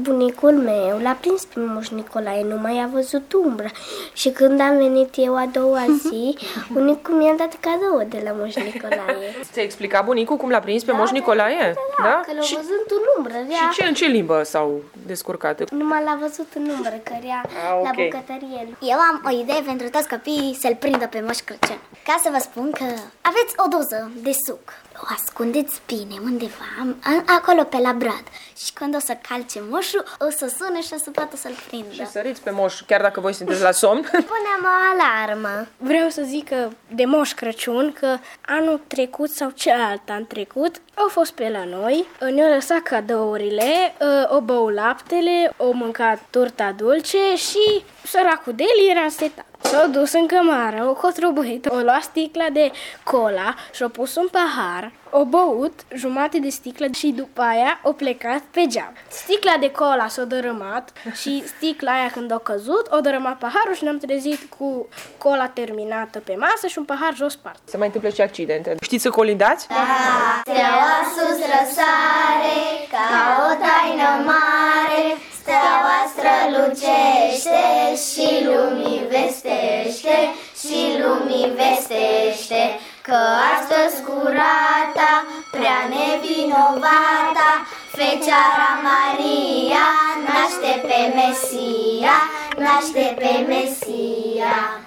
bunicul meu l-a prins pe Moș Nicolae, nu mai a văzut umbra. Și când am venit eu a doua zi, bunicul mi-a dat cadou de la Moș Nicolae. Ți-a explicat bunicul cum l-a prins pe Moș Nicolae? Da, că l-a văzut în umbră. Și în ce limbă s-au descurcat? Numai l-a văzut în umbră, că era la bucătărie. Eu am o idee pentru toți copiii să-l prindă pe Moș Crăciun. Ca să vă spun că aveți o doză de suc. O ascundeți bine undeva, acolo pe la brad. Și când o să calce moșul, o să sune și o să poată să-l prindă. Și săriți pe moș, chiar dacă voi sunteți la somn? Punem o alarmă. Vreau să zic că de Moș Crăciun, că anul trecut sau celălalt an trecut, au fost pe la noi, ne-au lăsat cadourile, o băut laptele, o mâncat torta dulce și săracul de el era setat. S-a dus în cămară, o cotrobăit, o luat sticla de cola și o pus un pahar, o băut jumate de sticlă și după aia o plecat pe geam. Sticla de cola s-a dărâmat și sticla aia când a căzut, o dărâmat paharul și ne-am trezit cu cola terminată pe masă și un pahar jos spart. Se mai întâmplă și accidente. Știți să colindați? Da, steaua sus răsare, ca o taină mare, steaua strălucește și lumii vestește, și lumii vestește, că astăzi curata, prea nevinovata, Fecioara Maria naște pe Mesia, naște pe Mesia.